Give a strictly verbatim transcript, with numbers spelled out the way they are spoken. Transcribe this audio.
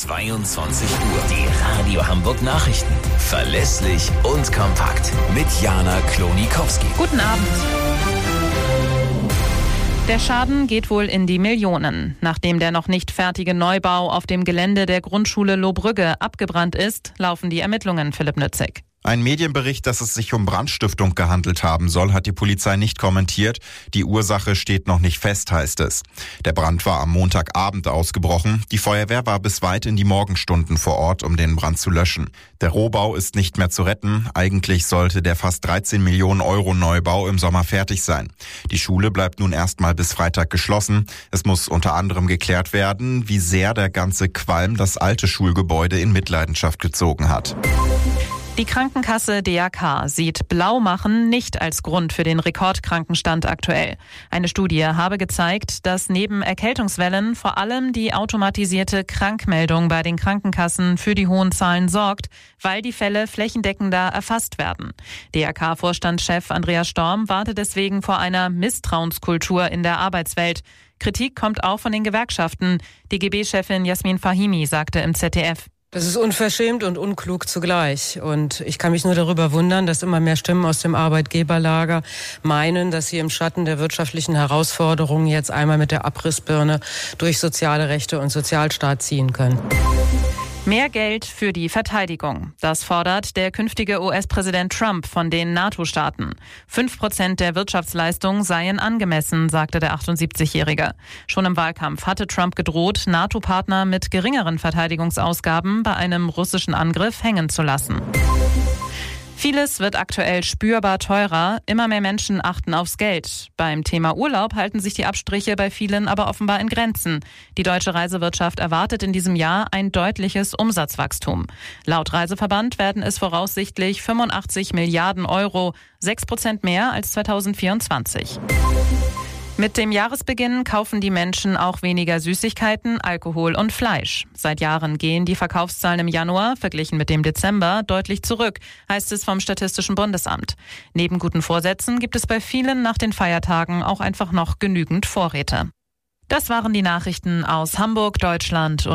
zweiundzwanzig Uhr. Die Radio Hamburg Nachrichten. Verlässlich und kompakt. Mit Jana Klonikowski. Guten Abend. Der Schaden geht wohl in die Millionen. Nachdem der noch nicht fertige Neubau auf dem Gelände der Grundschule Lohbrügge abgebrannt ist, laufen die Ermittlungen, Philipp Nützig. Ein Medienbericht, dass es sich um Brandstiftung gehandelt haben soll, hat die Polizei nicht kommentiert. Die Ursache steht noch nicht fest, heißt es. Der Brand war am Montagabend ausgebrochen. Die Feuerwehr war bis weit in die Morgenstunden vor Ort, um den Brand zu löschen. Der Rohbau ist nicht mehr zu retten. Eigentlich sollte der fast dreizehn Millionen Euro Neubau im Sommer fertig sein. Die Schule bleibt nun erstmal bis Freitag geschlossen. Es muss unter anderem geklärt werden, wie sehr der ganze Qualm das alte Schulgebäude in Mitleidenschaft gezogen hat. Die Krankenkasse D R K sieht Blaumachen nicht als Grund für den Rekordkrankenstand aktuell. Eine Studie habe gezeigt, dass neben Erkältungswellen vor allem die automatisierte Krankmeldung bei den Krankenkassen für die hohen Zahlen sorgt, weil die Fälle flächendeckender erfasst werden. D R K-Vorstandschef Andreas Storm wartet deswegen vor einer Misstrauenskultur in der Arbeitswelt. Kritik kommt auch von den Gewerkschaften. D G B-Chefin Jasmin Fahimi sagte im Z D F: Das ist unverschämt und unklug zugleich. Und ich kann mich nur darüber wundern, dass immer mehr Stimmen aus dem Arbeitgeberlager meinen, dass sie im Schatten der wirtschaftlichen Herausforderungen jetzt einmal mit der Abrissbirne durch soziale Rechte und Sozialstaat ziehen können. Mehr Geld für die Verteidigung. Das fordert der künftige U S-Präsident Trump von den NATO-Staaten. Fünf Prozent der Wirtschaftsleistung seien angemessen, sagte der achtundsiebzigjährige. Schon im Wahlkampf hatte Trump gedroht, NATO-Partner mit geringeren Verteidigungsausgaben bei einem russischen Angriff hängen zu lassen. Vieles wird aktuell spürbar teurer. Immer mehr Menschen achten aufs Geld. Beim Thema Urlaub halten sich die Abstriche bei vielen aber offenbar in Grenzen. Die deutsche Reisewirtschaft erwartet in diesem Jahr ein deutliches Umsatzwachstum. Laut Reiseverband werden es voraussichtlich fünfundachtzig Milliarden Euro, sechs Prozent mehr als zweitausendvierundzwanzig. Mit dem Jahresbeginn kaufen die Menschen auch weniger Süßigkeiten, Alkohol und Fleisch. Seit Jahren gehen die Verkaufszahlen im Januar, verglichen mit dem Dezember, deutlich zurück, heißt es vom Statistischen Bundesamt. Neben guten Vorsätzen gibt es bei vielen nach den Feiertagen auch einfach noch genügend Vorräte. Das waren die Nachrichten aus Hamburg, Deutschland und